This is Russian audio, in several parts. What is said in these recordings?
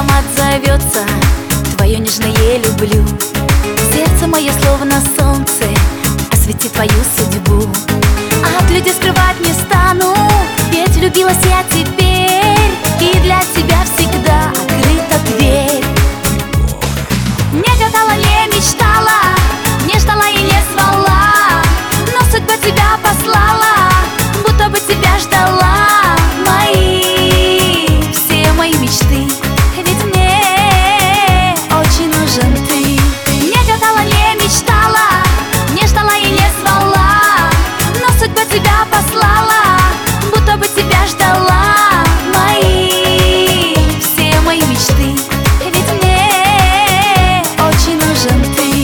Хамат зовется, твое нежное люблю. Сердце мое словно солнце осветит твою судьбу. От людей скрывать не стану, ведь влюбилась я теперь, и для тебя всегда открыта дверь. Не гадала, не мечтала, не ждала и не звала, но судьба тебя послала, будто бы тебя ждала. Все мои мечты, ведь мне очень нужен ты. Не гадала, не мечтала, не ждала и не звала, но судьба тебя послала, будто бы тебя ждала. Все мои мечты, ведь мне очень нужен ты.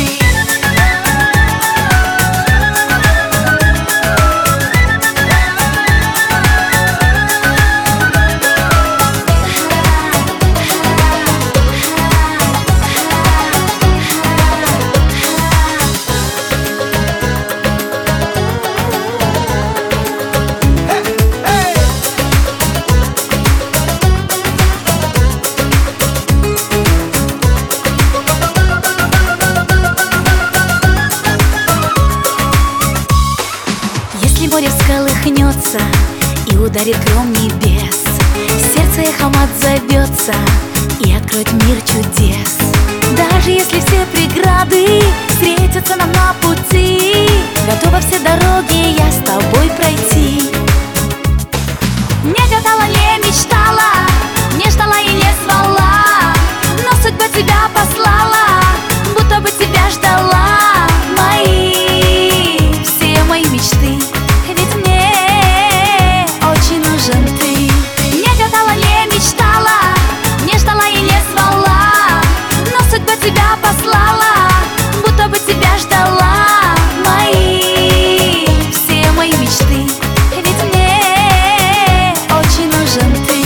Море всколыхнется и ударит гром небес, сердце эхом отзовется и откроет мир чудес. Даже если все преграды встретятся нам на пути, готова все дороги я с тобой пройти. Не гадала, не мечтала, не ждала и не звала, но судьба тебя послала, будто бы тебя ждала. Все мои мечты, ведь мне очень нужен ты. Не гадала, не мечтала, не ждала и не звала, но судьба тебя послала, будто бы тебя ждала. Все мои мечты, ведь мне очень нужен ты.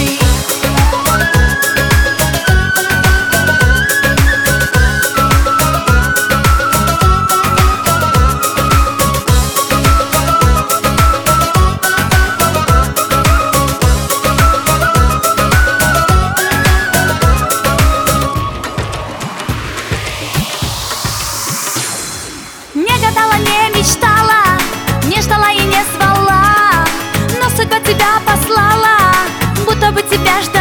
Не гадала, не мечтала, не ждала и не звала, но судьба тебя послала, будто бы тебя ждала.